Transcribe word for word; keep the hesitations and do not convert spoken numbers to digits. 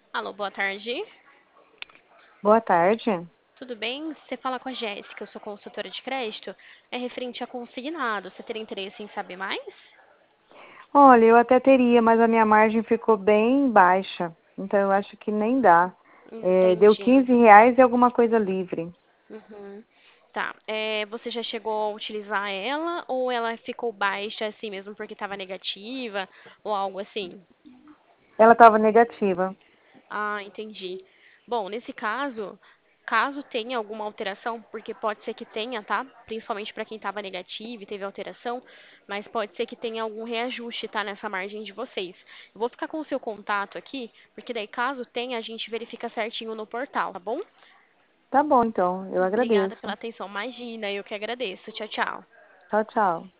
Alô, boa tarde. Boa tarde. Tudo bem? Você fala com a Jéssica, eu sou consultora de crédito. É referente a consignado. Você teria interesse em saber mais? Olha, eu até teria, mas a minha margem ficou bem baixa, então eu acho que nem dá. É, deu Entendi. quinze reais e alguma coisa livre. Uhum. Tá. É, você já chegou a utilizar ela ou ela ficou baixa assim mesmo porque estava negativa ou algo assim? Ela estava negativa. Ah, entendi. Bom, nesse caso, caso tenha alguma alteração, porque pode ser que tenha, tá? Principalmente para quem estava negativo e teve alteração, mas pode ser que tenha algum reajuste, tá? Nessa margem de vocês. Eu vou ficar com o seu contato aqui, porque daí caso tenha, a gente verifica certinho no portal, tá bom? Tá bom, então, eu Obrigada pela agradeço. atenção. Imagina, eu que agradeço. Tchau, tchau. Tchau, tchau.